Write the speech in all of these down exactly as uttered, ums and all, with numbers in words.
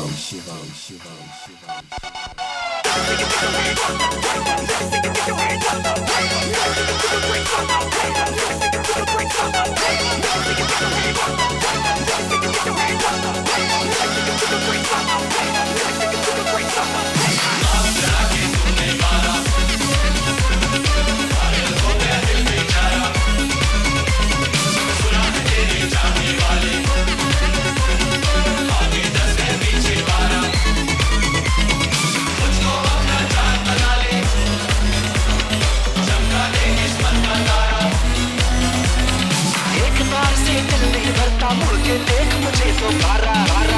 Shivam, Shivam, Shivam, Shivam. मुड़ के देख मुझे तो बारा बारा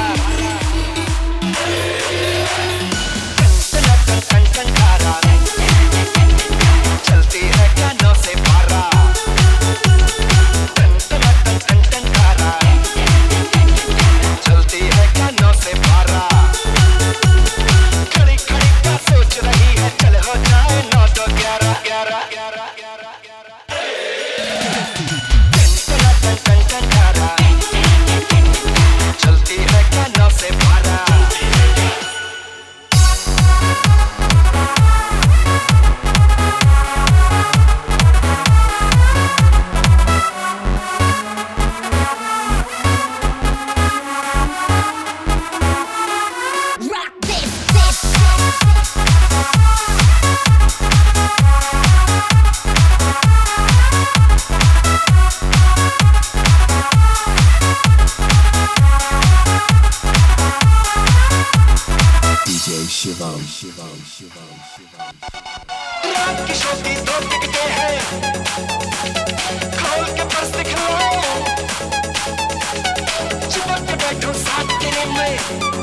टन टन टन तारा चलती है क्या नौ से बारा टन टन टन टन तारा चलती है क्या नौ से बारा खड़ी खड़ी क्या सोच रही है चल हो जाए नौ तो ग्यारह ग्यारह ग्यारह ग्यारह टन टन टन टन तारा चलती है क्या नौ से बारह Shivam, Shivam, Shivam, Shivam. रात की शादी दो टिकटे हैं खोल के पर्स दिखलाओ चिपक के बैठो साथ तेरे में